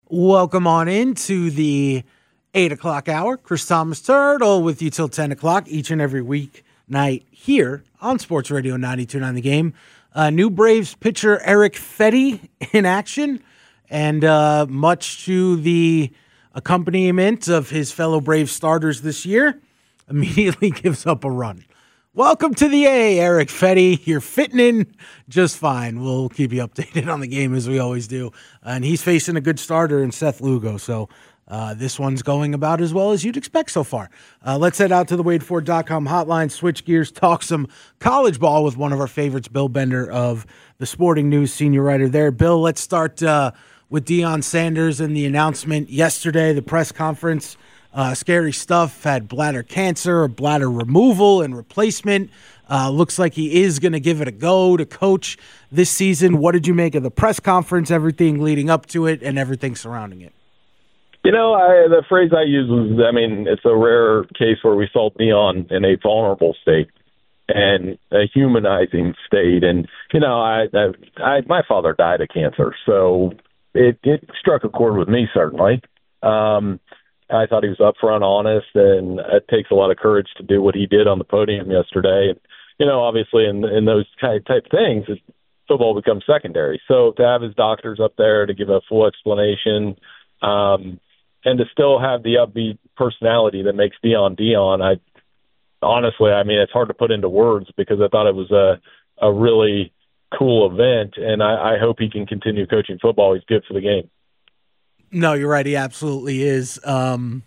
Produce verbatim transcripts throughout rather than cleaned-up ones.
Welcome on into the eight o'clock hour. Chris Thomas Turtle with you till ten o'clock each and every week night here on Sports Radio ninety-two point nine The Game. Uh, new Braves pitcher Erick Fedde in action, and uh, much to the accompaniment of his fellow Braves starters this year, immediately gives up a run. Welcome to the A, Erick Fedde. You're fitting in just fine. We'll keep you updated on the game as we always do. And he's facing a good starter in Seth Lugo, so uh, this one's going about as well as you'd expect so far. Uh, let's head out to the Wade Ford dot com hotline, switch gears, talk some college ball with one of our favorites, Bill Bender of the Sporting News, senior writer there. Bill, let's start uh, with Deion Sanders and the announcement yesterday, the press conference. Uh, scary stuff, had bladder cancer, bladder removal and replacement. Uh, looks like he is going to give it a go to coach this season. What did you make of the press conference, everything leading up to it, and everything surrounding it? You know, I, the phrase I use was, I mean, it's a rare case where we saw Deion in a vulnerable state and a humanizing state. And, you know, I, I, I my father died of cancer, so it, it struck a chord with me, certainly. Um I thought he was upfront, honest, and it takes a lot of courage to do what he did on the podium yesterday. And, you know, obviously in in those kind of type things, football becomes secondary. So to have his doctors up there to give a full explanation, um, and to still have the upbeat personality that makes Deion Deion, I honestly, I mean, it's hard to put into words because I thought it was a a really cool event, and I, I hope he can continue coaching football. He's good for the game. No, you're right. He absolutely is. Um,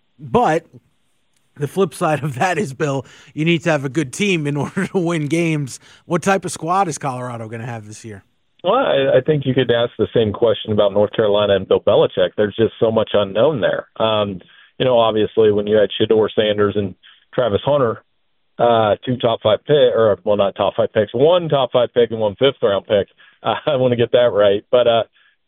but the flip side of that is, Bill, you need to have a good team in order to win games. What type of squad is Colorado going to have this year? Well, I, I think you could ask the same question about North Carolina and Bill Belichick. There's just so much unknown there. Um, you know, obviously, when you had Shedeur Sanders and Travis Hunter, uh, two top five pick, or well, not top five picks, one top five pick and one fifth round pick. Uh, I want to get that right, but. Uh,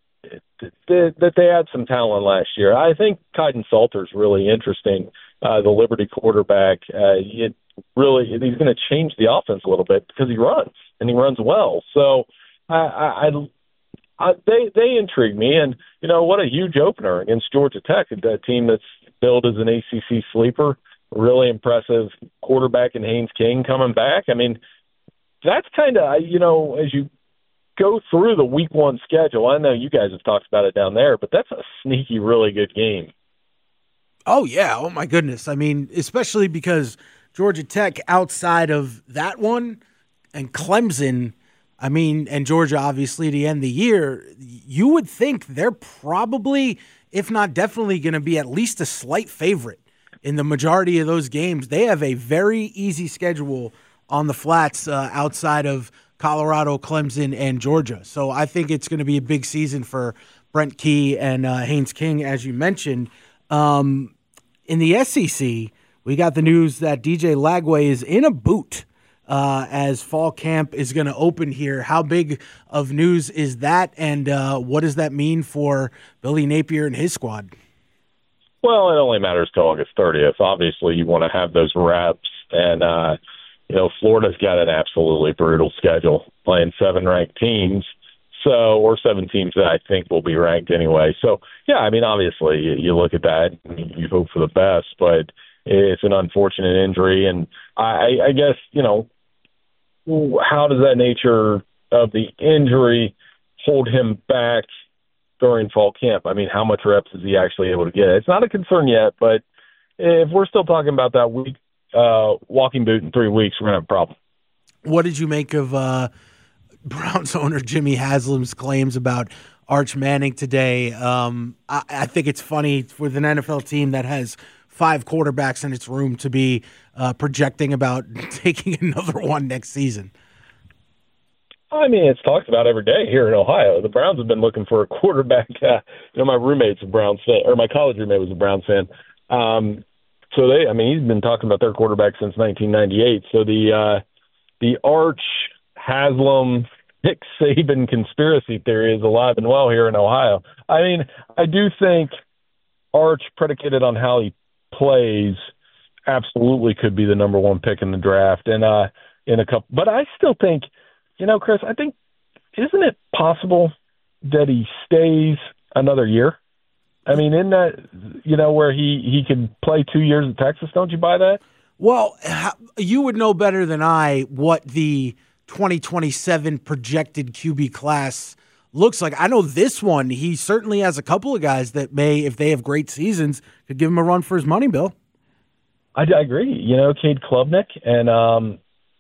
that they had some talent last year. I think Kaidon Salter's really interesting, uh, the Liberty quarterback. Uh, it really, he's going to change the offense a little bit because he runs, and he runs well. So I, I, I, they they intrigue me. And, you know, what a huge opener against Georgia Tech, a team that's billed as an A C C sleeper, really impressive quarterback in Haynes King coming back. I mean, that's kind of, you know, as you go through the week one schedule. I know you guys have talked about it down there, but that's a sneaky, really good game. Oh, yeah. Oh, my goodness. I mean, especially because Georgia Tech outside of that one and Clemson, I mean, and Georgia obviously to end the year, you would think they're probably, if not definitely, going to be at least a slight favorite in the majority of those games. They have a very easy schedule on the flats uh, outside of Colorado, Clemson, and Georgia. So I think it's going to be a big season for Brent Key and uh, Haynes King, as you mentioned. Um, in the S E C, we got the news that D J Lagway is in a boot uh, as fall camp is going to open here. How big of news is that, and uh, what does that mean for Billy Napier and his squad? Well, it only matters till August thirtieth. Obviously, you want to have those reps, and uh, you know, Florida's got an absolutely brutal schedule, playing seven ranked teams, so or seven teams that I think will be ranked anyway. So, yeah, I mean, obviously, you, you look at that, and you hope for the best, but it's an unfortunate injury, and I, I guess, you know, how does that nature of the injury hold him back during fall camp? I mean, how much reps is he actually able to get? It's not a concern yet, but if we're still talking about that week, Uh, walking boot in three weeks, we're going to have a problem. What did you make of uh, Browns owner Jimmy Haslam's claims about Arch Manning today? Um, I, I think it's funny with an N F L team that has five quarterbacks in its room to be uh, projecting about taking another one next season. I mean, it's talked about every day here in Ohio. The Browns have been looking for a quarterback. Uh, you know, my roommate's a Browns fan, or my college roommate was a Browns fan. Um, So they, I mean, he's been talking about their quarterback since nineteen ninety-eight. So the uh, the Arch Haslam Nick Saban conspiracy theory is alive and well here in Ohio. I mean, I do think Arch, predicated on how he plays, absolutely could be the number one pick in the draft. And uh, in a couple, but I still think, you know, Chris, I think, isn't it possible that he stays another year? I mean, in that, you know, where he, he could play two years at Texas, don't you buy that? Well, you would know better than I what the twenty twenty-seven projected Q B class looks like. I know this one, he certainly has a couple of guys that may, if they have great seasons, could give him a run for his money, Bill. I, I agree. You know, Cade Klubnik and um,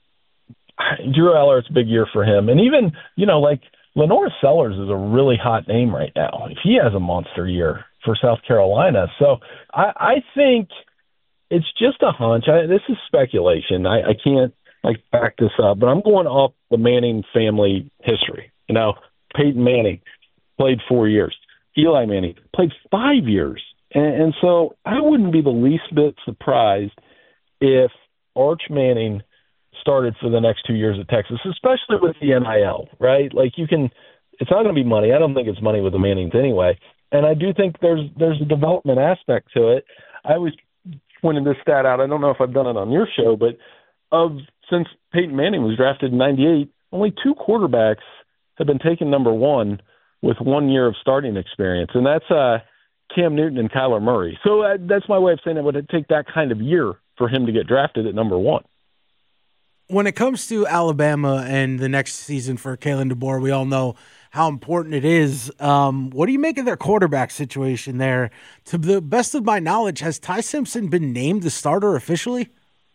Drew Eller, it's a big year for him. And even, you know, like Lenore Sellers is a really hot name right now. If he has a monster year for South Carolina. So I, I think it's just a hunch. I, this is speculation. I, I can't like back this up, but I'm going off the Manning family history. You know, Peyton Manning played four years. Eli Manning played five years. And, and so I wouldn't be the least bit surprised if Arch Manning started for the next two years at Texas, especially with the N I L, right? Like you can, it's not going to be money. I don't think it's money with the Mannings anyway. And I do think there's there's a development aspect to it. I was pointing this stat out. I don't know if I've done it on your show, but of since Peyton Manning was drafted in ninety-eight, only two quarterbacks have been taken number one with one year of starting experience, and that's uh, Cam Newton and Kyler Murray. So uh, that's my way of saying it would take that kind of year for him to get drafted at number one. When it comes to Alabama and the next season for Kalen DeBoer, we all know how important it is. Um, what do you make of their quarterback situation there? To the best of my knowledge, has Ty Simpson been named the starter officially?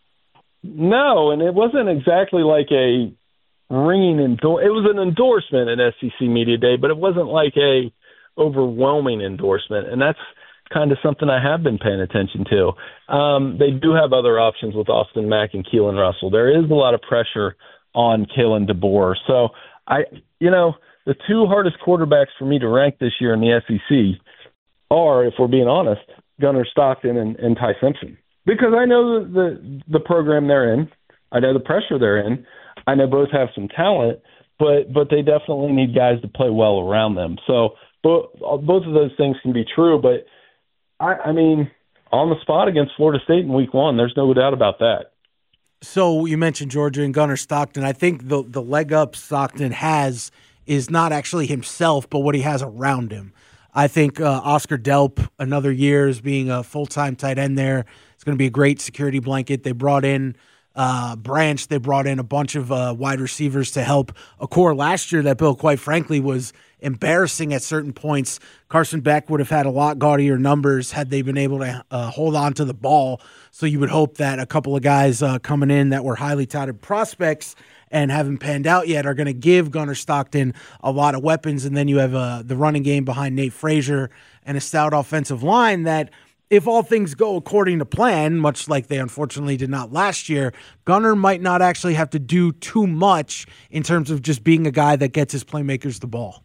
No, and it wasn't exactly like a ringing endorse. It was an endorsement at S E C Media Day, but it wasn't like a overwhelming endorsement, and that's kind of something I have been paying attention to. Um, they do have other options with Austin Mack and Keelan Russell. There is a lot of pressure on Kalen DeBoer. So, I, you know, the two hardest quarterbacks for me to rank this year in the S E C are, if we're being honest, Gunnar Stockton and, and Ty Simpson. Because I know the, the the program they're in. I know the pressure they're in. I know both have some talent, but but they definitely need guys to play well around them. So both, both of those things can be true, but I, I mean, on the spot against Florida State in week one, there's no doubt about that. So you mentioned Georgia and Gunnar Stockton. I think the the leg up Stockton has is not actually himself, but what he has around him. I think uh, Oscar Delp, another year as being a full-time tight end there, it's going to be a great security blanket. They brought in uh, Branch. They brought in a bunch of uh, wide receivers to help a core last year that, Bill, quite frankly, was embarrassing at certain points. Carson Beck would have had a lot gaudier numbers had they been able to uh, hold on to the ball. So you would hope that a couple of guys uh, coming in that were highly touted prospects and haven't panned out yet are going to give Gunnar Stockton a lot of weapons. And then you have uh, the running game behind Nate Frazier and a stout offensive line that, if all things go according to plan, much like they unfortunately did not last year, Gunnar might not actually have to do too much in terms of just being a guy that gets his playmakers the ball.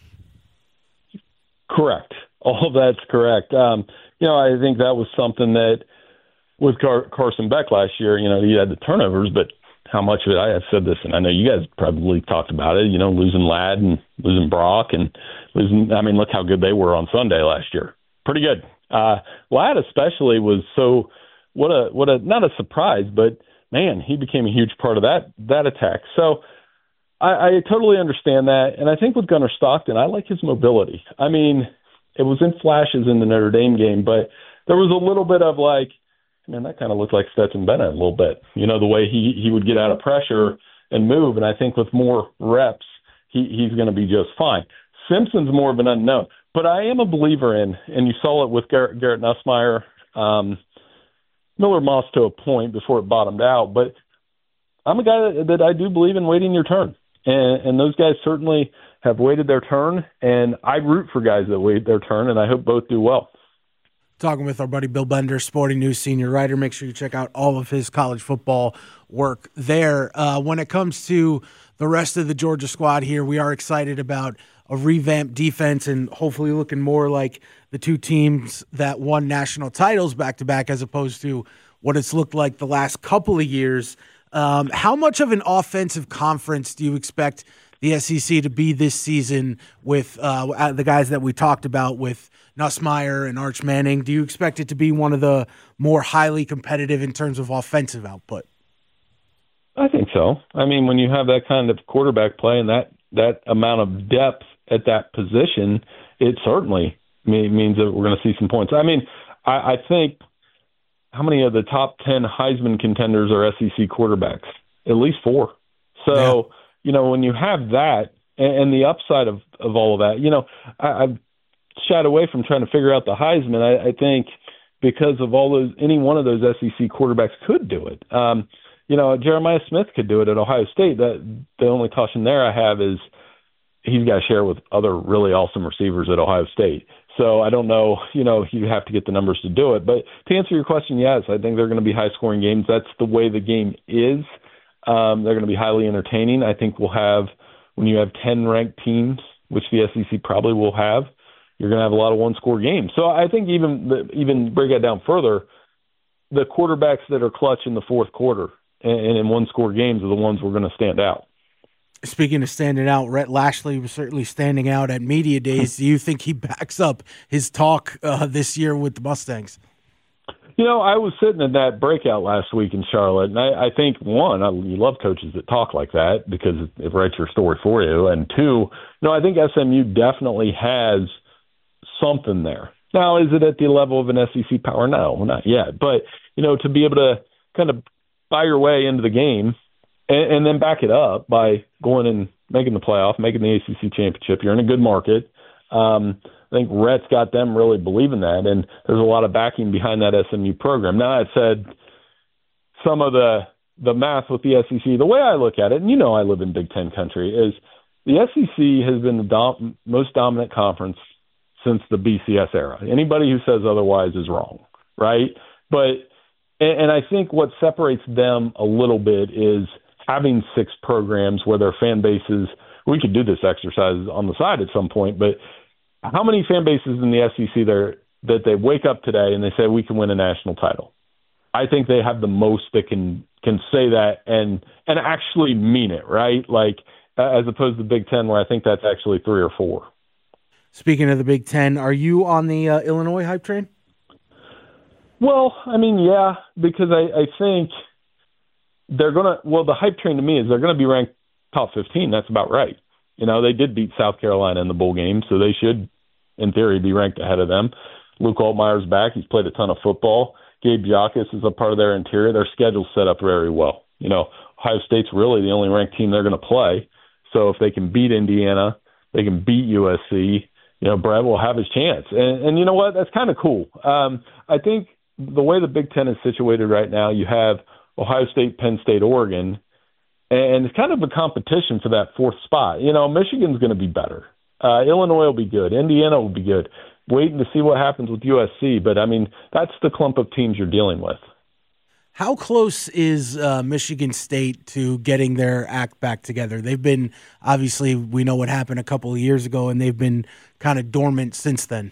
Correct. All of that's correct. Um, you know, I think that was something that with Car- Carson Beck last year, you know, he had the turnovers, but how much of it, I have said this, and I know you guys probably talked about it, you know, losing Ladd and losing Brock and losing, I mean, look how good they were on Sunday last year. Pretty good. Uh, Ladd especially was so, what a, what a, not a surprise, but man, he became a huge part of that, that attack. So I, I totally understand that. And I think with Gunnar Stockton, I like his mobility. I mean, it was in flashes in the Notre Dame game, but there was a little bit of like, man, that kind of looked like Stetson Bennett a little bit. You know, the way he, he would get out of pressure and move. And I think with more reps, he, he's going to be just fine. Simpson's more of an unknown. But I am a believer in, and you saw it with Garrett, Garrett Nussmeier, um, Miller Moss to a point before it bottomed out. But I'm a guy that, that I do believe in waiting your turn. And, and those guys certainly have waited their turn. And I root for guys that wait their turn, and I hope both do well. Talking with our buddy Bill Bender, Sporting News senior writer. Make sure you check out all of his college football work there. Uh, when it comes to the rest of the Georgia squad here, we are excited about a revamped defense and hopefully looking more like the two teams that won national titles back-to-back as opposed to what it's looked like the last couple of years. Um, how much of an offensive conference do you expect the S E C to be this season with uh, the guys that we talked about with Nussmeier and Arch Manning? Do you expect it to be one of the more highly competitive in terms of offensive output? I think so. I mean, when you have that kind of quarterback play and that, that amount of depth at that position, it certainly means that we're going to see some points. I mean, I, I think how many of the top ten Heisman contenders are S E C quarterbacks? At least four. So, yeah. you know, when you have that and, and the upside of, of all of that, you know, I, I've shied away from trying to figure out the Heisman. I, I think because of all those, any one of those S E C quarterbacks could do it. Um, you know, Jeremiah Smith could do it at Ohio State. That the only caution there I have is he's got to share with other really awesome receivers at Ohio State. So I don't know, you know, you have to get the numbers to do it. But to answer your question, yes, I think they're going to be high-scoring games. That's the way the game is. Um, they're going to be highly entertaining. I think we'll have, when you have ten ranked teams, which the S E C probably will have, you're going to have a lot of one-score games. So I think even even break that down further, the quarterbacks that are clutch in the fourth quarter and, and in one-score games are the ones we're going to stand out. Speaking of standing out, Rhett Lashley was certainly standing out at Media Days. Do you think he backs up his talk uh, this year with the Mustangs? You know, I was sitting in that breakout last week in Charlotte, and I, I think, one, I, you love coaches that talk like that because it, it writes your story for you. And two, you know, I think S M U definitely has something there. Now, is it at the level of an S E C power? No, not yet. But, you know, to be able to kind of buy your way into the game and, and then back it up by going and making the playoff, making the A C C championship, you're in a good market. Um, I think Rhett's got them really believing that, and there's a lot of backing behind that S M U program. Now, that said, some of the the math with the S E C, the way I look at it, and you know I live in Big Ten country, is the S E C has been the dom- most dominant conference since the B C S era. Anybody who says otherwise is wrong, right? But and, and I think what separates them a little bit is having six programs where their fan bases, we could do this exercise on the side at some point, but how many fan bases in the S E C there that they wake up today and they say we can win a national title? I think they have the most that can can say that and and actually mean it, right? Like uh, as opposed to the Big Ten, where I think that's actually three or four. Speaking of the Big Ten, are you on the uh, Illinois hype train? Well, I mean, yeah, because I, I think they're gonna. Well, the hype train to me is they're going to be ranked top fifteen. That's about right. You know, they did beat South Carolina in the bowl game, so they should, in theory, be ranked ahead of them. Luke Altmaier's back. He's played a ton of football. Gabe Jacas is a part of their interior. Their schedule's set up very well. You know, Ohio State's really the only ranked team they're going to play. So if they can beat Indiana, they can beat U S C, you know, Brett will have his chance. And, and you know what? That's kind of cool. Um, I think the way the Big Ten is situated right now, you have Ohio State, Penn State, Oregon, and it's kind of a competition for that fourth spot. You know, Michigan's going to be better. Uh, Illinois will be good. Indiana will be good. Waiting to see what happens with U S C. But, I mean, that's the clump of teams you're dealing with. How close is uh, Michigan State to getting their act back together? They've been, obviously, we know what happened a couple of years ago, and they've been kind of dormant since then.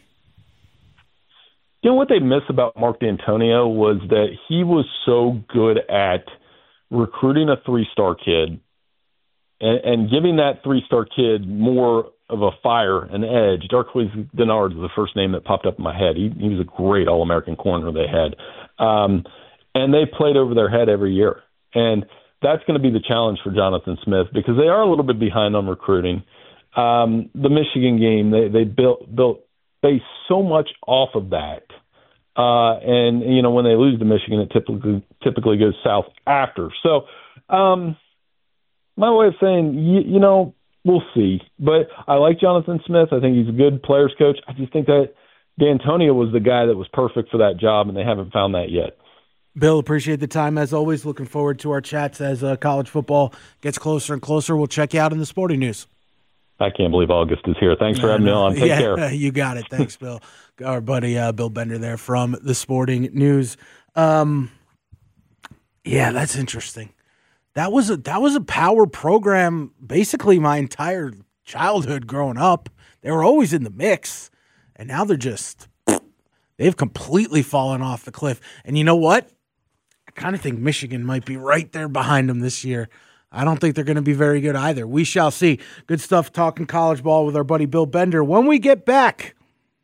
You know what they miss about Mark D'Antonio was that he was so good at recruiting a three-star kid and, and giving that three-star kid more of a fire, an edge. Darqueze Dennard is the first name that popped up in my head. He, he was a great All-American corner they had. Um, and they played over their head every year. And that's going to be the challenge for Jonathan Smith because they are a little bit behind on recruiting. Um, the Michigan game, they, they built, built based so much off of that. Uh, and, you know, when they lose to Michigan, it typically typically goes south after. So um, my way of saying, you, you know, we'll see. But I like Jonathan Smith. I think he's a good players coach. I just think that D'Antonio was the guy that was perfect for that job, and they haven't found that yet. Bill, appreciate the time as always. Looking forward to our chats as uh, college football gets closer and closer. We'll check you out in the sporting news. I can't believe August is here. Thanks for having me on. Take yeah, care. You got it. Thanks, Bill. Our buddy uh, Bill Bender there from the Sporting News. Um, yeah, that's interesting. That was a that was a power program basically my entire childhood growing up. They were always in the mix, and now they're just they've completely fallen off the cliff. And you know what? I kind of think Michigan might be right there behind them this year. I don't think they're going to be very good either. We shall see. Good stuff talking college ball with our buddy Bill Bender. When we get back,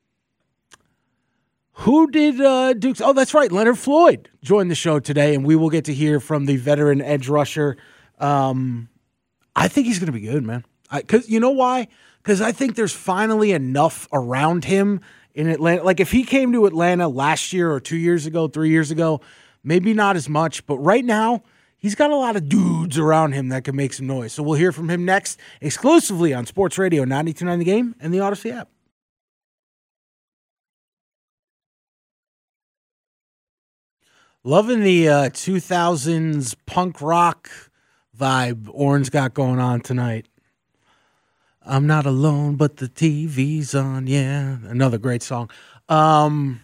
who did uh, Duke's? Oh, that's right. Leonard Floyd joined the show today, and we will get to hear from the veteran edge rusher. Um, I think he's going to be good, man. Because you know why? Because I think there's finally enough around him in Atlanta. Like if he came to Atlanta last year or two years ago, three years ago, maybe not as much. But right now, he's got a lot of dudes around him that can make some noise. So we'll hear from him next, exclusively on Sports Radio ninety-two point nine The Game and the Odyssey app. Loving the uh, two thousands punk rock vibe Oren's got going on tonight. I'm not alone, but the T V's on. Yeah, another great song. Um,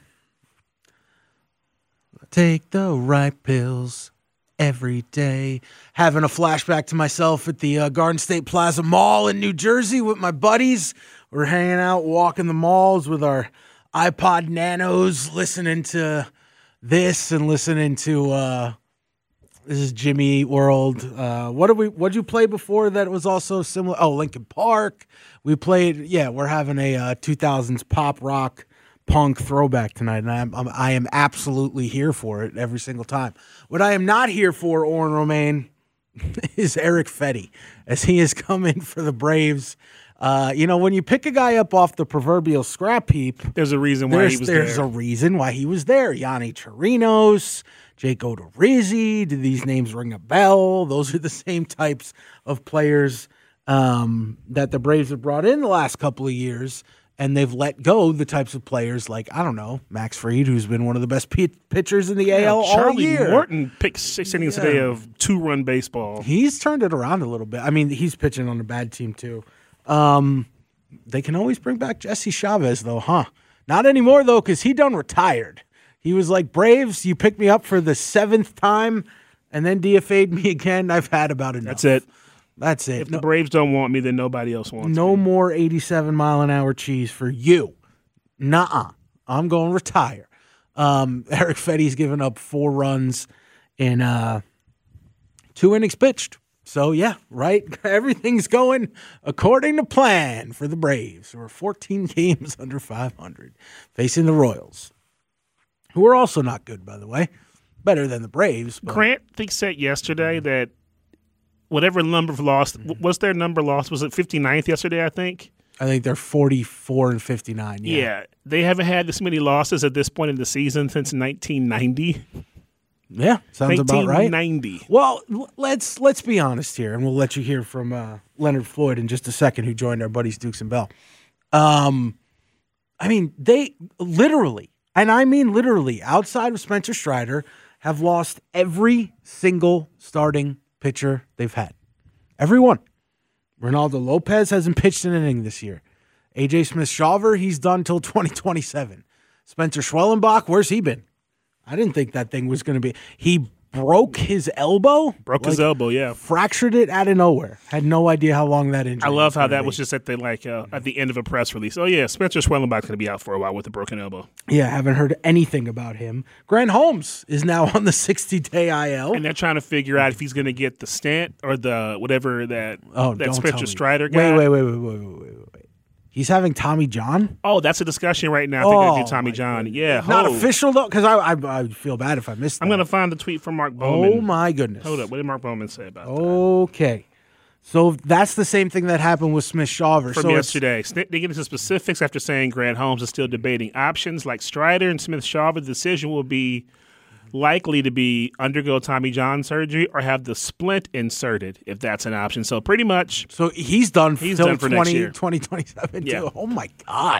take the right pills every day. Having a flashback to myself at the uh, Garden State Plaza Mall in New Jersey with my buddies. We're hanging out, walking the malls with our iPod Nanos, listening to this and listening to uh, this is Jimmy Eat World. Uh, what did we? What did you play before that was also similar? Oh, Linkin Park. We played. Yeah, we're having a uh, two thousands pop rock punk throwback tonight, and I'm, I'm I am absolutely here for it every single time. What I am not here for, Oren Romaine, is Erick Fedde, as he has come in for the Braves. Uh, you know, when you pick a guy up off the proverbial scrap heap, there's a reason why he was there. There's a reason why he was there. Yanni Chirinos, Jake Odorizzi. Did these names ring a bell? Those are the same types of players um, that the Braves have brought in the last couple of years, and they've let go the types of players like, I don't know, Max Fried, who's been one of the best p- pitchers in the yeah, A L Charlie all year. Morton picked six innings yeah. today of two-run baseball. He's turned it around a little bit. I mean, he's pitching on a bad team too. Um, they can always bring back Jesse Chavez, though, huh? Not anymore, though, because he done retired. He was like, Braves, you picked me up for the seventh time, and then D F A'd me again. I've had about enough. That's it. That's it. If no, the Braves don't want me, then nobody else wants no me. No more eighty-seven mile an hour cheese for you. Nuh-uh. I'm going to retire. Um, Erick Fedde's given up four runs in uh, two innings pitched. So, yeah, right? Everything's going according to plan for the Braves, who are fourteen games under five hundred, facing the Royals, who are also not good, by the way. Better than the Braves. But. Grant, I think, said yesterday that whatever number of lost, mm-hmm. what's their number lost? Was it fifty-ninth yesterday, I think? I think they're forty-four and fifty-nine, yeah. Yeah, they haven't had this many losses at this point in the season since nineteen ninety. Yeah, sounds about right. nineteen ninety. Well, let's let's be honest here, and we'll let you hear from uh, Leonard Floyd in just a second, who joined our buddies Dukes and Bell. Um, I mean, they literally, and I mean literally, outside of Spencer Strider, have lost every single starting pitcher they've had. Every one. Ronaldo Lopez hasn't pitched an inning this year. A J Smith-Shawver, he's done till twenty twenty-seven. Spencer Schwellenbach, where's he been? I didn't think that thing was going to be. He broke his elbow. Broke like, his elbow, yeah. Fractured it out of nowhere. Had no idea how long that injury. I love was how that be. was just at the like uh, at the end of a press release. Oh yeah, Spencer Schwellenbach's going to be out for a while with a broken elbow. Yeah, haven't heard anything about him. Grant Holmes is now on the sixty-day I L, and they're trying to figure out if he's going to get the stent or the whatever that oh, that Spencer Strider got. Wait, wait, wait, wait, wait, wait, wait, wait. He's having Tommy John? Oh, that's a discussion right now. I think oh, they're going to do Tommy John. Goodness. Yeah. Not hold. official, though, because I, I I feel bad if I missed that. I'm going to find the tweet from Mark Bowman. Oh, my goodness. Hold up. What did Mark Bowman say about okay. that? Okay. So that's the same thing that happened with Smith-Shawver. From so yesterday. They get into specifics after saying Grant Holmes is still debating options. Like Strider and Smith-Shawver, the decision will be likely to be undergo Tommy John surgery or have the splint inserted, if that's an option. So pretty much. So he's done he's till done for twenty, next year. twenty twenty-seven yeah. too. Oh, my God.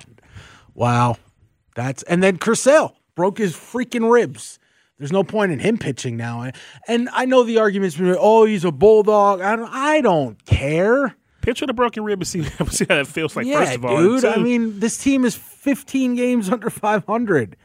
Wow. That's And then Chris Sale broke his freaking ribs. There's no point in him pitching now. And I know the argument's been, oh, he's a bulldog. I don't, I don't care. Pitch with a broken rib and see, see how that feels like, yeah, first of all. dude. I mean, this team is fifteen games under five hundred.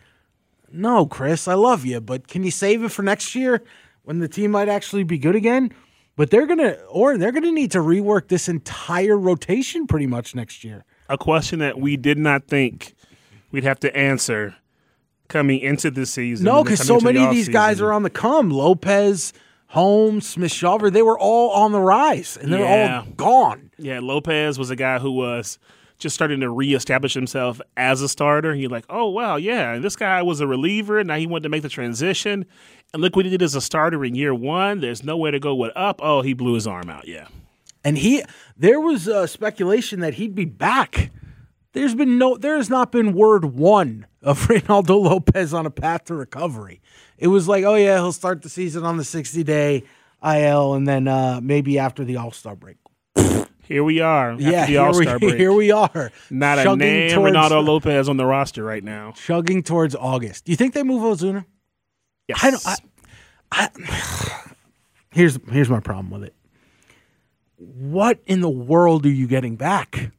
No, Chris, I love you, but can you save it for next year when the team might actually be good again? But they're going to, or they're going to need to rework this entire rotation pretty much next year. A question that we did not think we'd have to answer coming into the season. No, because so many of these guys are on the come. Lopez, Holmes, Smith-Shawver, they were all on the rise, and they're yeah. all gone. Yeah, Lopez was a guy who was just starting to reestablish himself as a starter. You're like, oh, wow, yeah, this guy was a reliever, and now he wanted to make the transition. And look what he did as a starter in year one. There's nowhere to go with up. Oh, he blew his arm out, yeah. And he, there was uh, speculation that he'd be back there's been no, there has not been word one of Reynaldo Lopez on a path to recovery. It was like, oh yeah, he'll start the season on the sixty-day I L, and then uh, maybe after the All-Star break. Here we are. After yeah, the All-Star we, break. Here we are. Not a name towards, Reynaldo Lopez on the roster right now. Chugging towards August. Do you think they move Ozuna? Yes. I don't. I, I, here's here's my problem with it. What in the world are you getting back?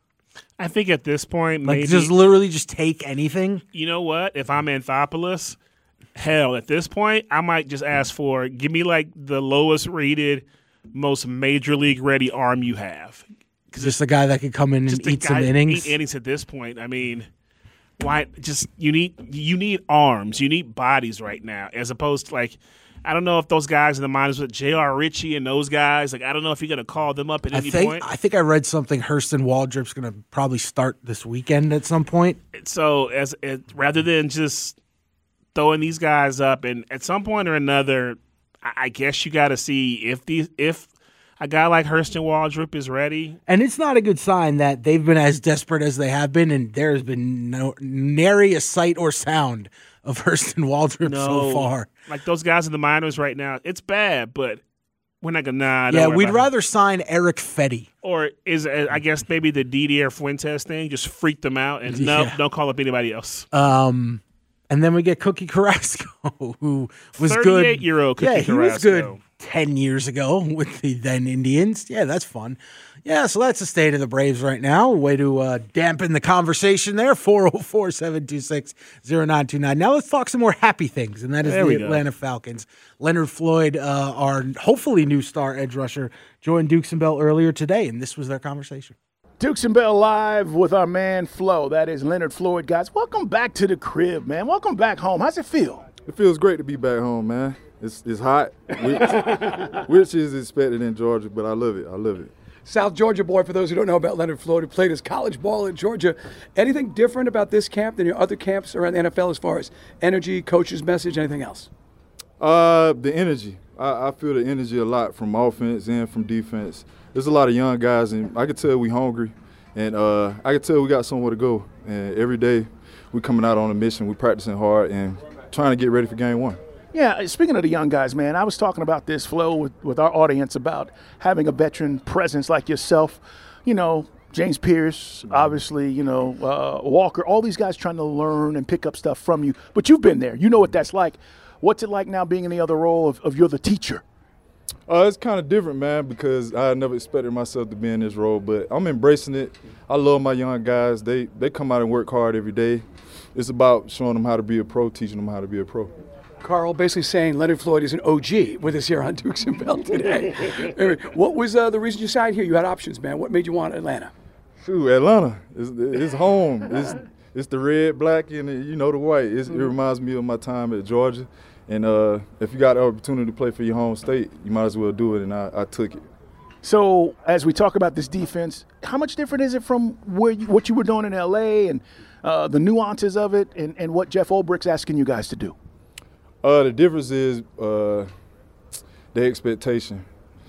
I think at this point, like maybe just literally just take anything. You know what? If I'm Anthopoulos, hell, at this point, I might just ask for give me like the lowest rated, most major league ready arm you have. Just a guy that could come in and eat some innings. Eat innings at this point. I mean, why? Just you need you need arms, you need bodies right now, as opposed to like. I don't know if those guys in the minors with J R. Ritchie and those guys, like I don't know if you're going to call them up at I any think, point. I think I read something Hurston Waldrop's going to probably start this weekend at some point. So as it, rather than just throwing these guys up, and at some point or another, I, I guess you got to see if these if a guy like Hurston Waldrop is ready. And it's not a good sign that they've been as desperate as they have been, and there has been no nary a sight or sound of Hurston Waldrop no, so far. Like those guys in the minors right now, it's bad, but we're not gonna. Nah, yeah, we'd rather him. sign Eric Fetty. Or is I guess maybe the Didier Fuentes thing just freaked them out, and no, yeah. don't call up anybody else. Um, and then we get Cookie Carrasco, who was good. thirty-eight-year-old Cookie yeah, Carrasco. he was good ten years ago with the then Indians. Yeah, that's fun. Yeah, so that's the state of the Braves right now. Way to uh, dampen the conversation there. four oh four, seven two six, oh nine two nine. Now let's talk some more happy things, and that is there the Atlanta go. Falcons. Leonard Floyd, uh, our hopefully new star edge rusher, joined Dukes and Bell earlier today, and this was their conversation. Dukes and Bell live with our man Flo. That is Leonard Floyd, guys. Welcome back to the crib, man. Welcome back home. How's it feel? It feels great to be back home, man. It's it's hot, which, which is expected in Georgia, but I love it. I love it. South Georgia boy, for those who don't know about Leonard Floyd, who played his college ball in Georgia. Anything different about this camp than your other camps around the N F L as far as energy, coach's message, anything else? Uh, the energy. I, I feel the energy a lot from offense and from defense. There's a lot of young guys, and I can tell we hungry, and uh, I can tell we got somewhere to go. And every day we coming out on a mission. We practicing hard and trying to get ready for game one. Yeah, speaking of the young guys, man, I was talking about this, Flo, with, with our audience about having a veteran presence like yourself. You know, James Pierce, obviously, you know, uh, Walker, all these guys trying to learn and pick up stuff from you. But you've been there. You know what that's like. What's it like now being in the other role of, of you're the teacher? Uh, it's kind of different, man, because I never expected myself to be in this role. But I'm embracing it. I love my young guys. They, they come out and work hard every day. It's about showing them how to be a pro, teaching them how to be a pro. Carl basically saying Leonard Floyd is an O G with us here on Dukes and Bell today. What was uh, the reason you signed here? You had options, man. What made you want Atlanta? Shoot, Atlanta. It's, it's home. It's it's the red, black, and, the, you know, the white. It's, mm-hmm. It reminds me of my time at Georgia. And uh, if you got the opportunity to play for your home state, you might as well do it, and I, I took it. So as we talk about this defense, how much different is it from where you, what you were doing in L A and uh, the nuances of it and, and what Jeff Ulbricht's asking you guys to do? Uh, the difference is uh, the expectation.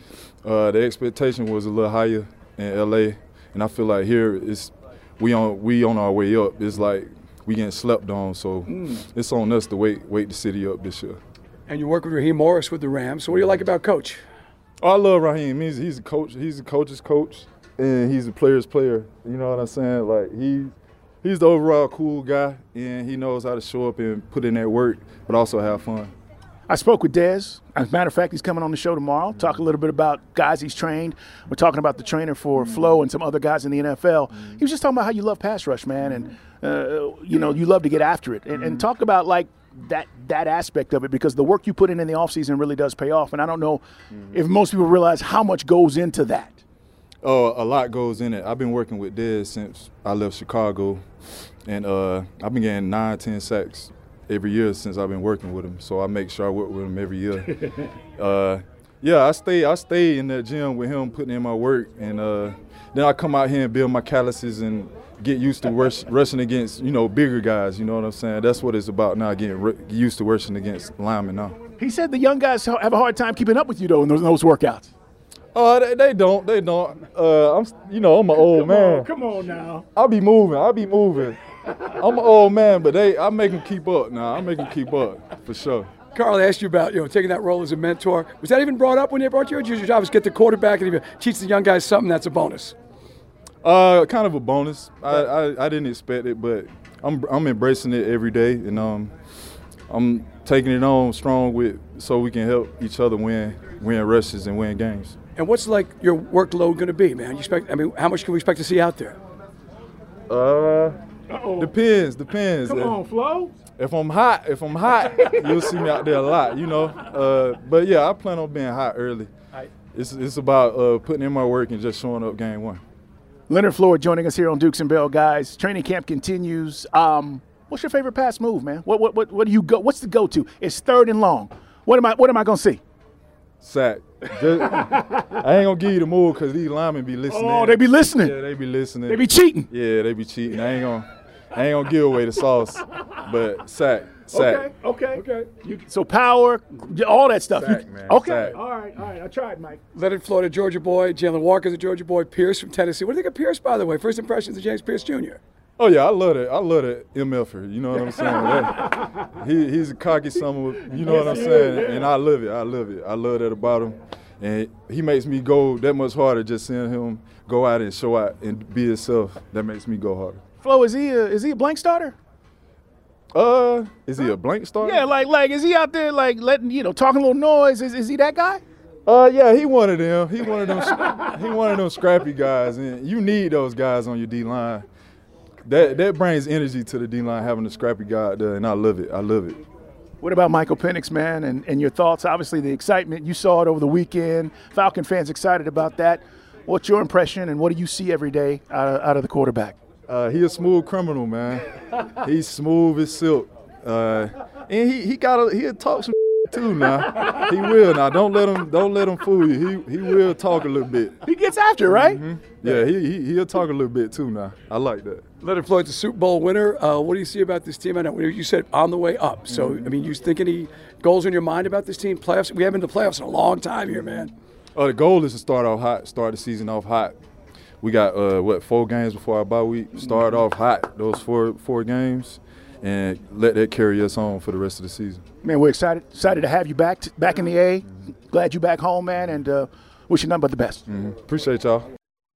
Uh, the expectation was a little higher in L A, and I feel like here it's we on we on our way up. It's like we getting slept on, so mm. it's on us to wait wait the city up this year. And you work with Raheem Morris with the Rams. So what do you like about Coach? Oh, I love Raheem. He's he's a coach. He's a coach's coach, and he's a player's player. You know what I'm saying? Like he. He's the overall cool guy, and he knows how to show up and put in that work, but also have fun. I spoke with Dez. As a matter of fact, he's coming on the show tomorrow. Mm-hmm. Talk a little bit about guys he's trained. We're talking about the trainer for mm-hmm. Flo and some other guys in the N F L. Mm-hmm. He was just talking about how you love pass rush, man, and uh, you know you love to get after it. And, mm-hmm. and talk about like that that aspect of it, because the work you put in in the offseason really does pay off. And I don't know mm-hmm. if most people realize how much goes into that. Oh, a lot goes in it. I've been working with Dez since I left Chicago, and uh, I've been getting nine, ten sacks every year since I've been working with him. So I make sure I work with him every year. uh, yeah, I stay I stay in that gym with him, putting in my work, and uh, then I come out here and build my calluses and get used to rush, rushing against, you know, bigger guys. You know what I'm saying? That's what it's about now, getting re- used to rushing against linemen now. He said the young guys have a hard time keeping up with you, though, in those, in those workouts. Oh, they, they don't. They don't. Uh, I'm, you know, I'm an old Come man. on, come on now. I'll be moving. I'll be moving. I'm an old man, but they, I make them keep up now. I make them keep up for sure. Carl, I asked you about you know taking that role as a mentor. Was that even brought up when they brought you? Or did your job was get the quarterback and even teach the young guys something that's a bonus? Uh, kind of a bonus. I, I, I didn't expect it, but I'm I'm embracing it every day, and um, I'm taking it on strong with so we can help each other win win rushes and win games. And what's like your workload going to be, man? You expect? I mean, how much can we expect to see out there? Uh, depends. Depends. Come on, Flo. If I'm hot, if I'm hot, you'll see me out there a lot, you know. Uh, but yeah, I plan on being hot early. It's it's about uh, putting in my work and just showing up game one. Leonard Floyd joining us here on Dukes and Bell, guys. Training camp continues. Um, what's your favorite pass move, man? What what what what do you go? What's the go-to? It's third and long. What am I what am I gonna see? Sack. Just, I ain't gonna give you the move because these linemen be listening. Oh, they be listening. Yeah, they be listening. They be cheating. Yeah, they be cheating. I ain't gonna I ain't gonna give away the sauce, but sack, sack. Okay, okay, okay. You, so power, all that stuff. Sack, You- man, okay. sack. All right, all right. I tried, Mike. Leonard Floyd, a Georgia boy. Jalen Walker's a Georgia boy. Pierce from Tennessee. What do you think of Pierce, by the way? First impressions of James Pierce Junior Oh yeah, I love it. I love it. M F er, you know what I'm saying? That- he he's a cocky son of, you know what I'm saying? And I love it. I love it. I love that about him. And he makes me go that much harder just seeing him go out and show out and be himself. That makes me go harder. Flo, is he a, is he a blank starter? Uh, is he a blank starter? Yeah, like like is he out there like letting you know talking a little noise? Is is he that guy? Uh, yeah, he one of them. He one of them. he one of them scrappy guys, and you need those guys on your D line. That that brings energy to the D line having a scrappy guy out there, and I love it. I love it. What about Michael Penix, man, and, and your thoughts? Obviously, the excitement, you saw it over the weekend. Falcon fans excited about that. What's your impression, and what do you see every day out of, out of the quarterback? Uh, he a smooth criminal, man. He's smooth as silk, uh, and he he got a, he'll talk some too now. He will now. Don't let him don't let him fool you. He he will talk a little bit. He gets after it, right? Mm-hmm. Yeah, he, he he'll talk a little bit too now. I like that. Leonard Floyd's a Super Bowl winner. Uh, what do you see about this team? I know you said on the way up. So, I mean, you think any goals in your mind about this team? Playoffs? We haven't been to playoffs in a long time here, man. Oh, the goal is to start off hot, start the season off hot. We got, uh, what, four games before our bye week. Start off hot, those four four games, and let that carry us on for the rest of the season. Man, we're excited excited to have you back t- back in the A. Glad you're back home, man, and uh, wish you nothing but the best. Mm-hmm. Appreciate y'all.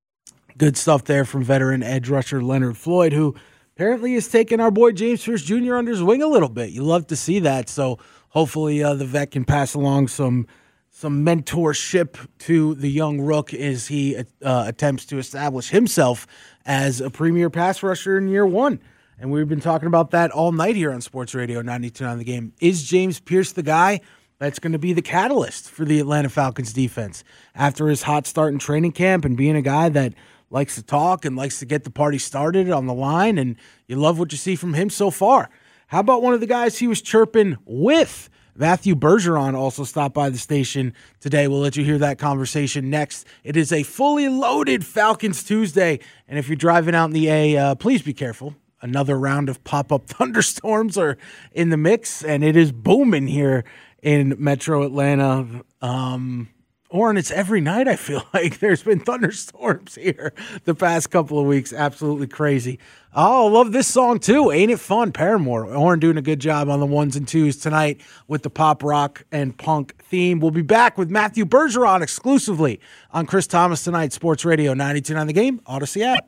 Good stuff there from veteran edge rusher Leonard Floyd, who apparently has taken our boy James Pierce Junior under his wing a little bit. You love to see that. So hopefully uh, the vet can pass along some some mentorship to the young rook as he uh, attempts to establish himself as a premier pass rusher in year one. And we've been talking about that all night here on Sports Radio ninety-two point nine The Game. Is James Pierce the guy that's going to be the catalyst for the Atlanta Falcons defense after his hot start in training camp and being a guy that likes to talk and likes to get the party started on the line, and you love what you see from him so far? How about one of the guys he was chirping with? Matthew Bergeron also stopped by the station today. We'll let you hear that conversation next. It is a fully loaded Falcons Tuesday, and if you're driving out in the A, uh, please be careful. Another round of pop-up thunderstorms are in the mix, and it is booming here in Metro Atlanta. Um, Oren, it's every night, I feel like. There's been thunderstorms here the past couple of weeks. Absolutely crazy. Oh, I love this song, too. Ain't it fun? Paramore. Oren doing a good job on the ones and twos tonight with the pop, rock, and punk theme. We'll be back with Matthew Bergeron exclusively on Chris Thomas Tonight, Sports Radio ninety-two point nine The Game, Odyssey app.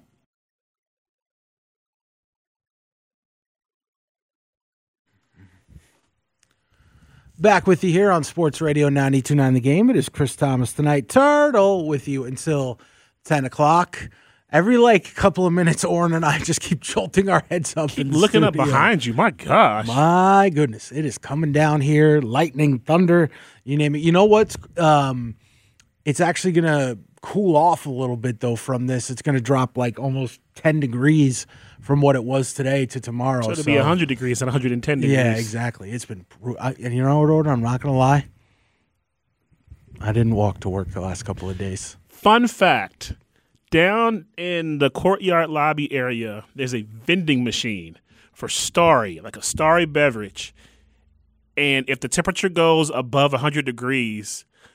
Back with you here on Sports Radio ninety-two point nine The Game. It is Chris Thomas Tonight. Turtle with you until ten o'clock. Every, like, couple of minutes, Oren and I just keep jolting our heads up. Keep in the looking up studio. behind you. My gosh. My goodness. It is coming down here. Lightning, thunder, you name it. You know what's um, it's actually going to cool off a little bit, though, from this. It's going to drop, like, almost ten degrees from what it was today to tomorrow. So it'll so, be one hundred degrees and one hundred ten degrees. Yeah, exactly. It's been – and you know what, Order? I'm not going to lie. I didn't walk to work the last couple of days. Fun fact. Down in the courtyard lobby area, there's a vending machine for Starry, like a Starry beverage. And if the temperature goes above one hundred degrees,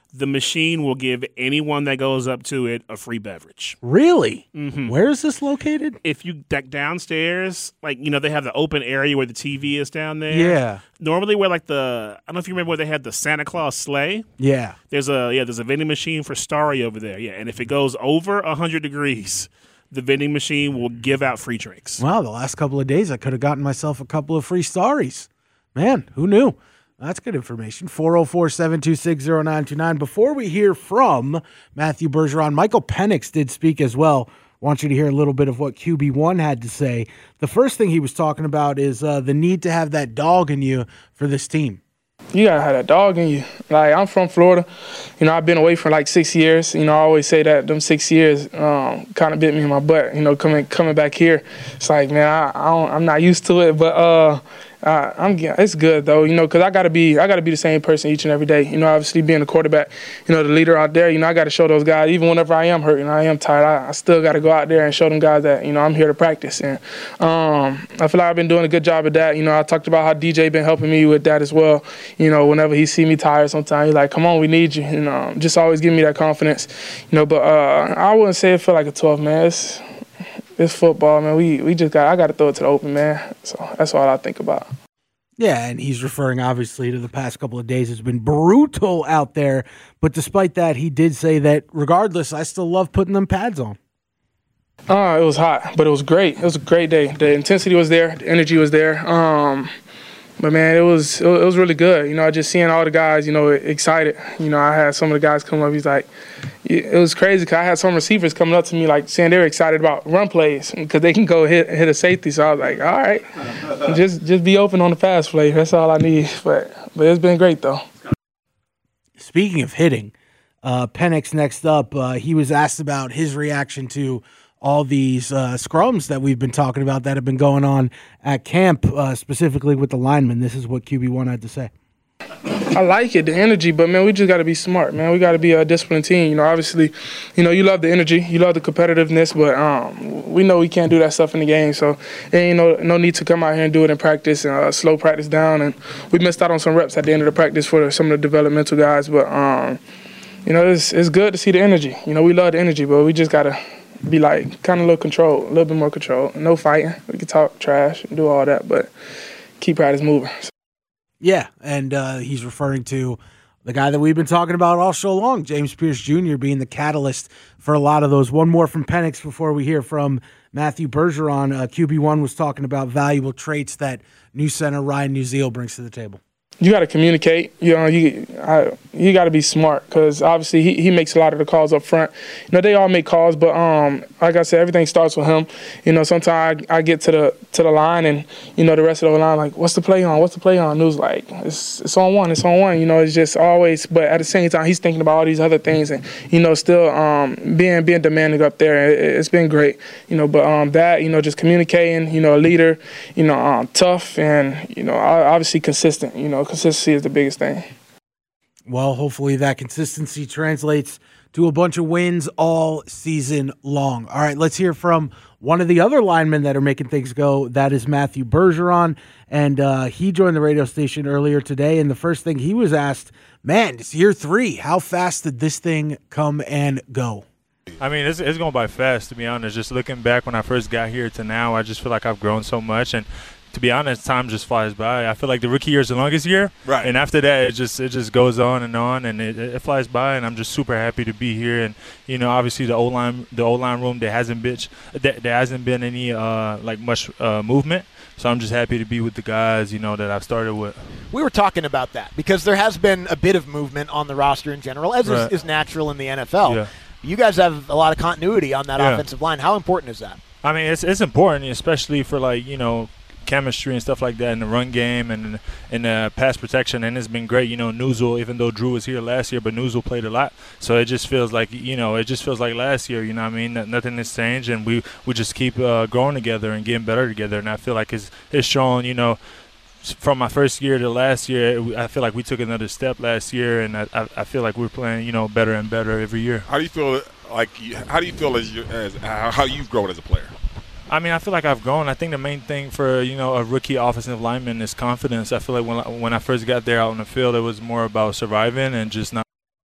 the machine will give anyone that goes up to it a free beverage. Really? Mm-hmm. Where is this located? If you deck downstairs, like, you know, they have the open area where the T V is down there. Yeah. Normally where like the, I don't know if you remember where they had the Santa Claus sleigh. Yeah. There's a, yeah, there's a vending machine for Starry over there. Yeah. And if it goes over one hundred degrees, the vending machine will give out free drinks. Wow, the last couple of days I could have gotten myself a couple of free Starries. Man, who knew? That's good information. four oh four, seven two six, oh nine two nine. Before we hear from Matthew Bergeron, Michael Penix did speak as well. I want you to hear a little bit of what Q B one had to say. The first thing he was talking about is uh, the need to have that dog in you for this team. You gotta have that dog in you. Like, I'm from Florida. You know, I've been away for like six years. You know, I always say that them six years um, kind of bit me in my butt. You know, coming coming back here, it's like, man, I, I don't, I'm not used to it. But uh, uh, I'm it's good though. You know, because I gotta be I gotta be the same person each and every day. You know, obviously being a quarterback, you know, the leader out there. You know, I gotta show those guys. Even whenever I am hurt and I am tired, I, I still gotta go out there and show them guys that, you know, I'm here to practice. And um, I feel like I've been doing a good job of that. You know, I talked about how D J been helping me with that as well. You know, whenever he see me tired, sometimes he's like, "Come on, we need you." And um, just always give me that confidence. You know, but uh, I wouldn't say it feel like a twelve, man. It's it's football, man. We we just got I got to throw it to the open, man. So that's all I think about. Yeah, and he's referring obviously to the past couple of days. It's been brutal out there, but despite that, he did say that regardless, I still love putting them pads on. Uh, it was hot, but it was great. It was a great day. The intensity was there. The energy was there. Um, but, man, it was it was really good. You know, just seeing all the guys, you know, excited. You know, I had some of the guys come up. He's like, it was crazy because I had some receivers coming up to me like saying they were excited about run plays because they can go hit hit a safety. So I was like, all right, just just be open on the pass play. That's all I need. But, but it's been great, though. Speaking of hitting, uh, Penix next up, uh, he was asked about his reaction to all these uh, scrums that we've been talking about that have been going on at camp, uh, specifically with the linemen. This is what Q B one had to say. I like it, the energy, but, man, we just got to be smart, man. We got to be a disciplined team. You know, obviously, you know, you love the energy, you love the competitiveness, but um, we know we can't do that stuff in the game, so there ain't no, no need to come out here and do it in practice and uh, slow practice down. And we missed out on some reps at the end of the practice for some of the developmental guys, but, um, you know, it's, it's good to see the energy. You know, we love the energy, but we just got to be like kind of a little control, a little bit more control. No fighting. We can talk trash and do all that, but keep practice moving. Yeah, and uh, he's referring to the guy that we've been talking about all show long, James Pierce Junior being the catalyst for a lot of those. One more from Penix before we hear from Matthew Bergeron. Uh, Q B one was talking about valuable traits that new center Ryan Neuzil brings to the table. You got to communicate. You know, you I, you got to be smart because obviously he, he makes a lot of the calls up front. You know, they all make calls, but um, like I said, everything starts with him. You know, sometimes I, I get to the to the line and you know the rest of the line like, what's the play on? What's the play on? News like it's it's on one. It's on one. You know, it's just always. But at the same time, he's thinking about all these other things and you know still um, being being demanding up there. It, it's been great. You know, but um, that you know just communicating. You know, a leader. You know, um, tough and you know obviously consistent. You know. Consistency is the biggest thing. Well, hopefully that consistency translates to a bunch of wins all season long. All right, let's hear from one of the other linemen that are making things go. That is Matthew Bergeron, and uh, he joined the radio station earlier today, and the first thing he was asked, man, it's year three. How fast did this thing come and go? I mean, it's, it's going by fast, to be honest. Just looking back when I first got here to now, I just feel like I've grown so much, and to be honest, time just flies by. I feel like the rookie year is the longest year, right? And after that, it just it just goes on and on, and it, it flies by. And I'm just super happy to be here. And you know, obviously the O line, the O line room, there hasn't been there, there hasn't been any uh, like much uh, movement. So I'm just happy to be with the guys, you know, that I've started with. We were talking about that because there has been a bit of movement on the roster in general, as right. is, is natural in the N F L. Yeah. You guys have a lot of continuity on that yeah. offensive line. How important is that? I mean, it's it's important, especially for like you know. chemistry and stuff like that in the run game and in the pass protection, and it's been great. You know, Neuzil, even though Drew was here last year, but Neuzil played a lot, so it just feels like you know, it just feels like last year. You know what I mean? Nothing has changed, and we we just keep uh, growing together and getting better together. And I feel like it's it's shown. You know, from my first year to last year, I feel like we took another step last year, and I I feel like we're playing you know better and better every year. How do you feel? Like, how do you feel as you as how you've grown as a player? I mean, I feel like I've grown. I think the main thing for, you know, a rookie offensive lineman is confidence. I feel like when, when I first got there out on the field, it was more about surviving and just not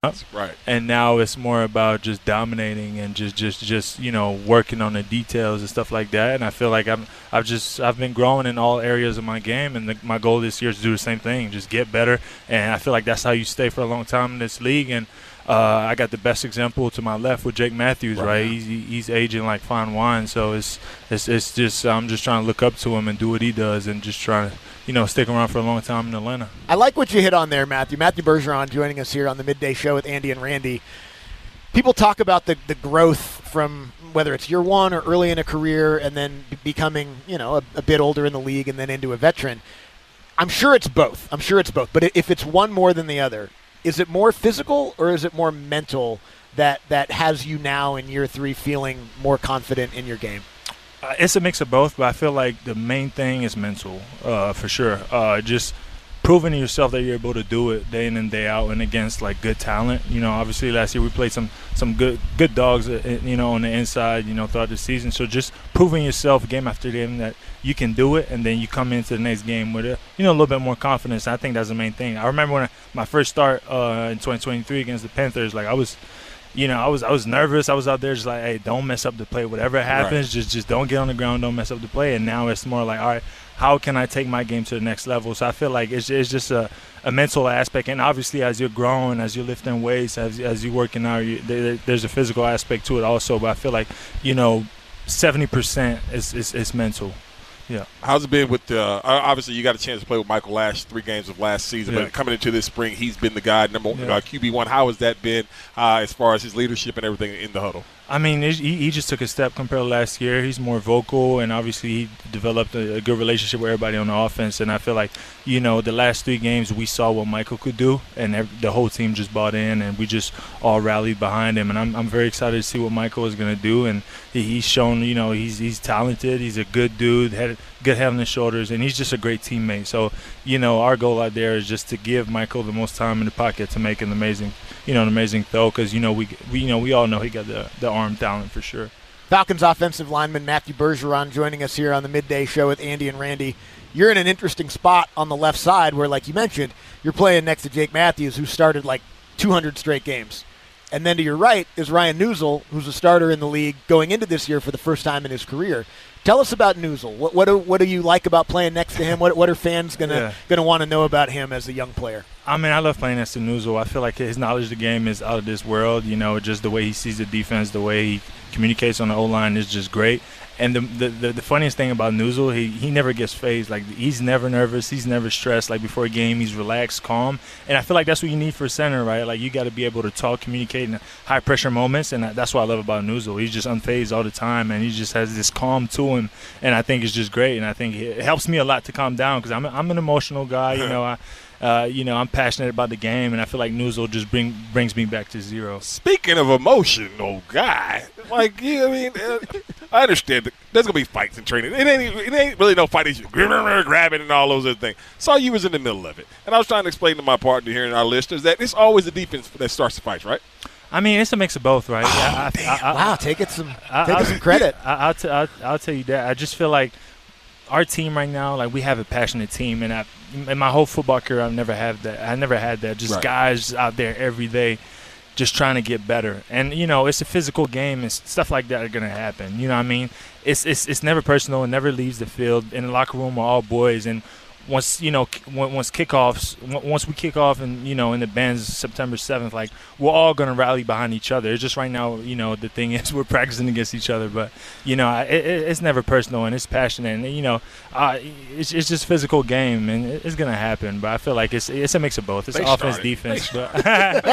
Right. And now it's more about just dominating and just, just, just you know, working on the details and stuff like that. And I feel like I'm, I've just, I've been growing in all areas of my game. And the, my goal this year is to do the same thing, just get better. And I feel like that's how you stay for a long time in this league. And uh, I got the best example to my left with Jake Matthews, right? right? He's, he's aging like fine wine. So it's, it's, it's just, I'm just trying to look up to him and do what he does and just trying to, you know, stick around for a long time in Atlanta. I like what you hit on there, Matthew. Matthew Bergeron joining us here on the Midday Show with Andy and Randy. People talk about the, the growth from whether it's year one or early in a career and then becoming, you know, a, a bit older in the league and then into a veteran. I'm sure it's both. I'm sure it's both. But if it's one more than the other, is it more physical or is it more mental that, that has you now in year three feeling more confident in your game? Uh, it's a mix of both, but I feel like the main thing is mental, uh, for sure. Uh, just proving to yourself that you're able to do it day in and day out and against, like, good talent. You know, obviously last year we played some, some good good dogs, uh, you know, on the inside, you know, throughout the season. So just proving yourself game after game that you can do it, and then you come into the next game with, a, you know, a little bit more confidence. I think that's the main thing. I remember when I, my first start uh, in twenty twenty-three against the Panthers, like, I was – You know, I was I was nervous. I was out there just like, hey, don't mess up the play. Whatever happens, right. just just don't get on the ground, don't mess up the play. And now it's more like, all right, how can I take my game to the next level? So I feel like it's, it's just a, a mental aspect. And obviously, as you're growing, as you're lifting weights, as, as you're working out, you, there, there's a physical aspect to it also. But I feel like, you know, seventy percent is, is, is mental. Yeah. How's it been with uh, – obviously you got a chance to play with Michael last three games of last season, yeah. but coming into this spring, he's been the guy, number one, yeah. uh, Q B one. How has that been uh, as far as his leadership and everything in the huddle? I mean, he, he just took a step compared to last year. He's more vocal, and obviously he developed a, a good relationship with everybody on the offense. And I feel like, you know, the last three games we saw what Michael could do, and every, the whole team just bought in, and we just all rallied behind him. And I'm I'm very excited to see what Michael is going to do. And he, he's shown, you know, he's he's talented. He's a good dude, had good head on his shoulders, and he's just a great teammate. So, you know, our goal out there is just to give Michael the most time in the pocket to make an amazing, you know, an amazing throw, because you know we we you know we all know he got the the arm talent for sure. Falcons offensive lineman Matthew Bergeron joining us here on the Midday Show with Andy and Randy. You're in an interesting spot on the left side where, like you mentioned, you're playing next to Jake Matthews, who started like two hundred straight games. And then to your right is Ryan Neuzil, who's a starter in the league going into this year for the first time in his career. Tell us about Neuzil. What what do, what do you like about playing next to him? What what are fans gonna yeah. gonna want to know about him as a young player? I mean, I love playing next to Neuzil. I feel like his knowledge of the game is out of this world. You know, just the way he sees the defense, the way he communicates on the O-line is just great. And the, the the, the funniest thing about Neuzil, he, he never gets phased. Like, he's never nervous. He's never stressed. Like, before a game, he's relaxed, calm. And I feel like that's what you need for a center, right? Like, you got to be able to talk, communicate in high-pressure moments. And that's what I love about Neuzil. He's just unfazed all the time, and he just has this calm to him. And I think it's just great. And I think it helps me a lot to calm down, because I'm, I'm an emotional guy. You know, I – Uh, you know, I'm passionate about the game, and I feel like Neuzil just bring brings me back to zero. Speaking of emotional guy, like, you know, I mean, uh, I understand that there's gonna be fights in training. It ain't, it ain't really no fight. It's grabbing and all those other things. Saw you was in the middle of it, and I was trying to explain to my partner here and our listeners that it's always the defense that starts the fights, right? I mean, it's a mix of both, right? Oh, I, damn. I, I, wow, take it some, I, take I, it some credit. I, I'll, t- I'll, I'll tell you that. I just feel like our team right now, like, we have a passionate team, and I, in my whole football career, I've never had that. I never had that. Just right. guys out there every day, just trying to get better. And you know, it's a physical game, and stuff like that are gonna happen. You know what I mean? It's it's it's never personal. It never leaves the field. In the locker room, we're all boys, and once you know, once kickoffs, once we kick off, and you know, in the bands September seventh, like, we're all gonna rally behind each other. It's just right now, you know, the thing is we're practicing against each other, but you know, it, it's never personal, and it's passionate, and you know, uh, it's it's just physical game, and it's gonna happen. But I feel like it's it's a mix of both. It's they offense, started. defense. They but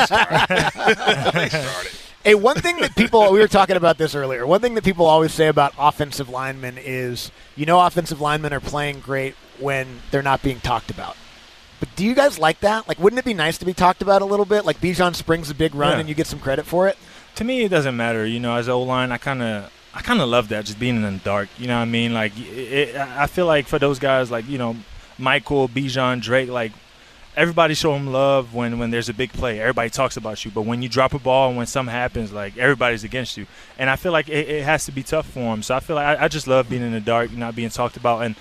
started. They started. Hey, one thing that people, we were talking about this earlier, one thing that people always say about offensive linemen is, you know, offensive linemen are playing great when they're not being talked about. But do you guys like that? Like, wouldn't it be nice to be talked about a little bit? Like, Bijan springs a big run, yeah. and you get some credit for it? To me, it doesn't matter. You know, as an O-line, I kind of I kind of love that, just being in the dark. You know what I mean? Like, it, I feel like for those guys, like, you know, Michael, Bijan, Drake, like, everybody show them love when, when there's a big play. Everybody talks about you. But when you drop a ball and when something happens, like, everybody's against you. And I feel like it, it has to be tough for them. So I feel like I, I just love being in the dark, not being talked about. And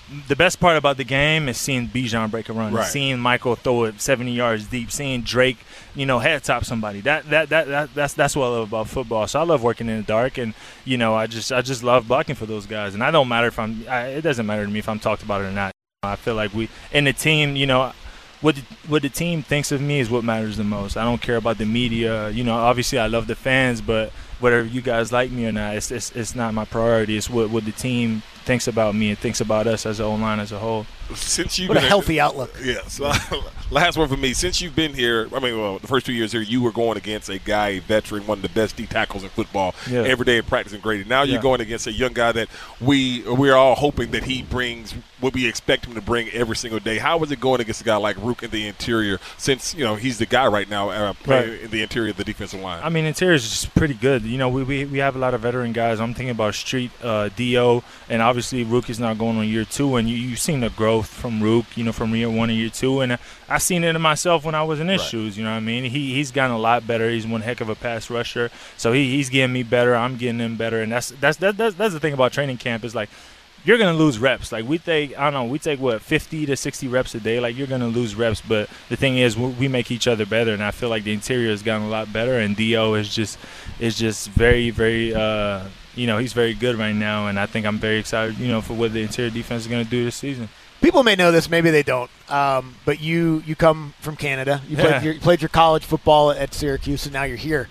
the best part about the game is seeing Bijan break a run, right. seeing Michael throw it seventy yards deep, seeing Drake, you know, head top somebody. That that, that that that's that's what I love about football. So I love working in the dark, and you know, I just I just love blocking for those guys. And I don't matter if I'm. I, it doesn't matter to me if I'm talked about it or not. I feel like we in the team, you know. What the, what the team thinks of me is what matters the most. I don't care about the media. You know, obviously I love the fans, but whether you guys like me or not, it's it's, it's not my priority. It's what, what the team thinks about me and thinks about us as an O-line as a whole. Since you've what a been, healthy outlook. Yes. Last one for me. Since you've been here, I mean, well, the first two years here, you were going against a guy, a veteran, one of the best D tackles in football, yeah. every day in practice in Grady. Now you're yeah. going against a young guy that we we're all hoping that he brings what we expect him to bring every single day. How is it going against a guy like Rook in the interior? Since you know he's the guy right now uh, playing right. in the interior of the defensive line. I mean, interior is just pretty good. You know, we we, we have a lot of veteran guys. I'm thinking about Street, uh, Dio, and obviously Rook is not going on year two, and you you've seen the growth from Rook. You know, from year one to year two, and I seen it in myself when I was in his right. shoes. You know what I mean? He he's gotten a lot better. He's one heck of a pass rusher, so he, he's getting me better. I'm getting him better, and that's that's that, that's that's the thing about training camp is like you're gonna lose reps. Like we take I don't know, we take what fifty to sixty reps a day. Like you're gonna lose reps, but the thing is we make each other better, and I feel like the interior has gotten a lot better, and Dio is just is just very very. Uh, you know, he's very good right now, and I think I'm very excited. You know, for what the interior defense is gonna do this season. People may know this, maybe they don't. Um, but you, you come from Canada. You played, yeah. your, you played your college football at Syracuse, and now you're here.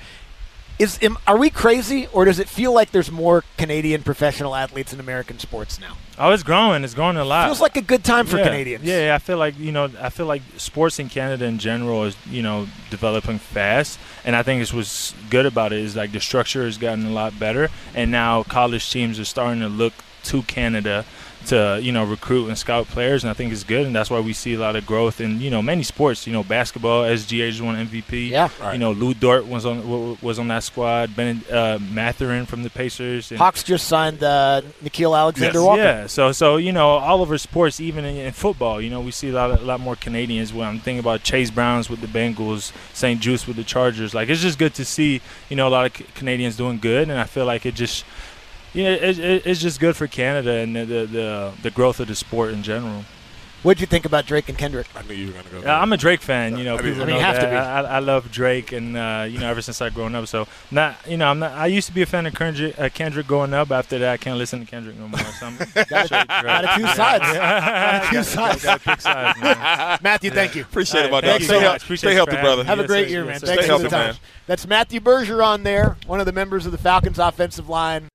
Is am, are we crazy, or does it feel like there's more Canadian professional athletes in American sports now? Oh, it's growing. It's growing a lot. Feels like a good time for yeah. Canadians. Yeah, I feel like you know, I feel like sports in Canada in general is you know developing fast, and I think it's what's good about it is like the structure has gotten a lot better, and now college teams are starting to look to Canada to you know recruit and scout players, and I think it's good, and that's why we see a lot of growth in you know many sports. You know, basketball, S G A just won M V P. Yeah, right. You know, Lou Dort was on was on that squad. Ben uh, Mathurin from the Pacers. And Hawks just signed uh, Nickeil Alexander Walker. Yeah, so so you know all over sports, even in, in football, you know we see a lot of, a lot more Canadians. When I'm thinking about Chase Browns with the Bengals, Saint Juste with the Chargers. Like it's just good to see you know a lot of Canadians doing good, and I feel like it just. Yeah, it, it, it's just good for Canada and the, the the the growth of the sport in general. What did you think about Drake and Kendrick? I knew you were going to go there. Yeah, I'm a Drake fan. You know, I mean, people I mean, know you have that. to be. I, I love Drake, and uh, you know, ever since I grown up. So, not you know, I'm not. I used to be a fan of Kendrick, uh, Kendrick growing up. After that, I can't listen to Kendrick no more. So I'm got to choose sides. Got to choose sides. Got to pick sides, man. Matthew, thank you. Appreciate right, it, my dog. Stay, so stay, stay healthy, brother. Have yes, a great yes, year, yes, man. yes, Thanks stay for the healthy, time. man. That's Matthew Bergeron there, one of the members of the Falcons offensive line.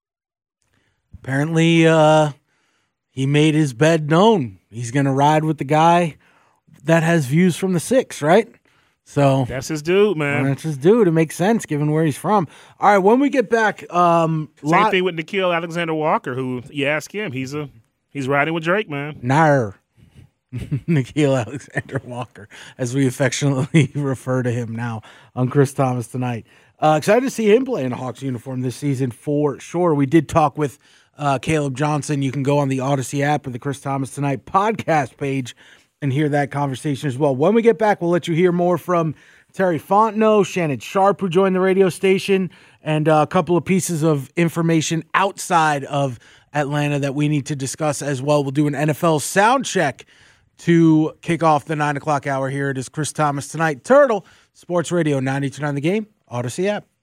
Apparently, uh, he made his bed known. He's going to ride with the guy that has views from the six, right? So that's his dude, man. That's his dude. It makes sense given where he's from. All right, when we get back, um, same lot- thing with Nickeil Alexander Walker, who you ask him, he's a he's riding with Drake, man. Nar. Nickeil Alexander Walker, as we affectionately refer to him now on Chris Thomas Tonight. Uh, excited to see him play in a Hawks uniform this season for sure. We did talk with uh, Caleb Johnson. You can go on the Odyssey app or the Chris Thomas Tonight podcast page and hear that conversation as well. When we get back, we'll let you hear more from Terry Fontenot, Shannon Sharp, who joined the radio station, and uh, a couple of pieces of information outside of Atlanta that we need to discuss as well. We'll do an N F L sound check to kick off the nine o'clock hour here. It is Chris Thomas Tonight. Turtle, Sports Radio ninety-two point nine The Game, Odyssey app.